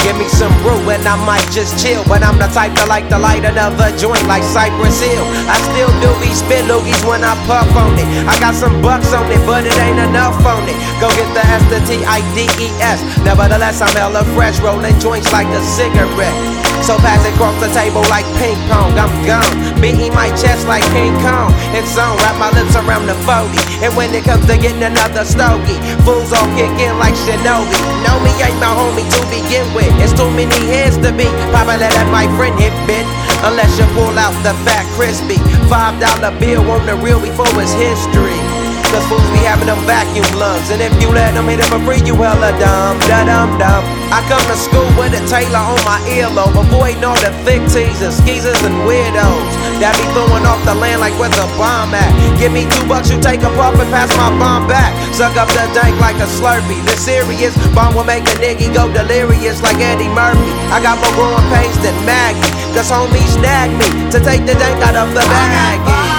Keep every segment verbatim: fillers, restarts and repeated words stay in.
Give me some brew and I might just chill. But I'm the type to like to light another joint like Cypress Hill. I still do be spit loogies when I puff on it. I got some bucks on it, but it ain't enough on it. Go get the S, the T I D E S. Nevertheless, I'm hella fresh, rolling joints like a cigarette. So pass it across the table like ping pong, I'm gone. Beating my chest like King Kong. It's on, wrap my lips around the forty. And when it comes to getting another stogie, fools all kick in like Shinobi. Know me ain't my homie to begin with. It's too many heads to be popular that my friend hit bit. Unless you pull out the fat crispy five dollar bill on the real before it's history. Cause fools be having them vacuum lungs. And if you let them hit it for free, you hella dumb, da-dum-dum. I come to school with a Taylor on my earlobe, avoiding all the thick teasers, skeezers, and weirdos that be throwing off the land like where's the bomb at? Give me two bucks, you take a puff and pass my bomb back. Suck up the dank like a Slurpee. The serious bomb will make a nigga go delirious like Eddie Murphy. I got more growing pains than Maggie, cause homies snag me to take the dank out of the baggie.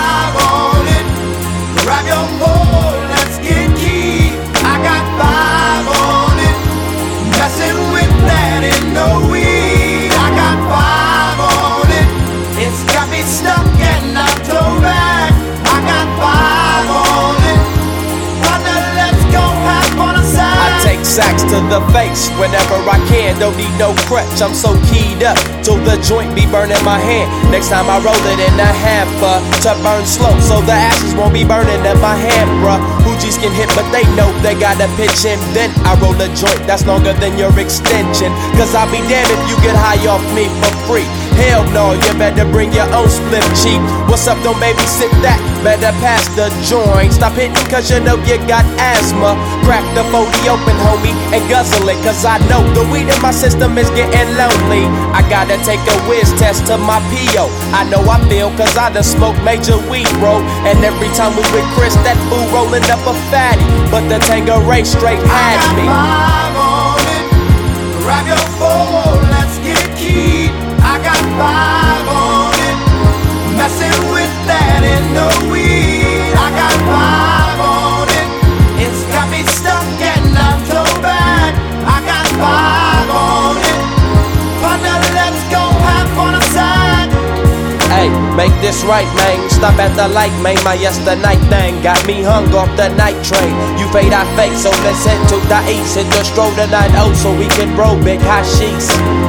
Grab your pole, let's get key. I got five on it. Messing with that in no weed. I got five on it. It's got me stuck and I'm toe back. I got five on it. Partner, let's go half on a side. I take sacks to the face whenever I can. Don't need no crutch, I'm so keyed up till the joint be burning my hand. Next time I roll it in a hamper to burn slow, so the ashes won't be burning in my hand, bruh. Hoogies can hit, but they know they gotta pitch in. Then I roll a joint that's longer than your extension. Cause I'll be damned if you get high off me for free. Hell no, you better bring your own split cheap. What's up, don't babysit that, better pass the joint. Stop hitting cause you know you got asthma. Crack the forty open, homie, and guzzle it. Cause I know the weed in my system is getting lonely. I gotta take a whiz test to my P O. I know I feel cause I done smoked major weed, bro. And every time we with Chris, that fool rolling up a fatty. But the Tanqueray straight had me. I got five on it. Grab your phone, let's get keyed. I got five on it. Messing with that in no weed. I got five on it. It's got me stuck and I'm toe back. I got five on it. Partner, let's go half on a side. Hey, make this right, man. Stop at the light, man. My yesterday thing got me hung off the night train. You fade, I fake, so let's head to the east. Hit the stroll tonight, oh, so we can roll big hashish.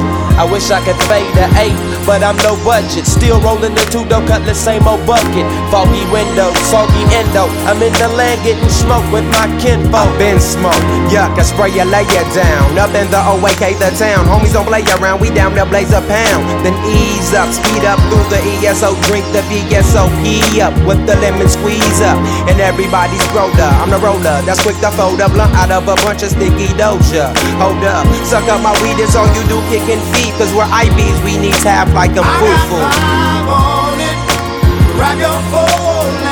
I wish I could fade the eight, but I'm no budget. Still rolling the two dough cutlass, same old bucket. Foggy window, soggy endo. I'm in the land getting smoked with my kinfolk. Been smoked, yuck, I spray you, lay you down. Up in the O A K, the town. Homies don't play around, we down there blaze a pound. Then ease up, speed up through the E S O. Drink the V S O P up with the lemon squeeze up. And everybody's rolled up, I'm the roller. That's quick to fold a blunt out of a bunch of sticky doja. Hold up, suck up my weed, it's all you do, kicking feet. Cause we're I Bs, we need tap like a foo-foo. I got five on it. Grab your phone.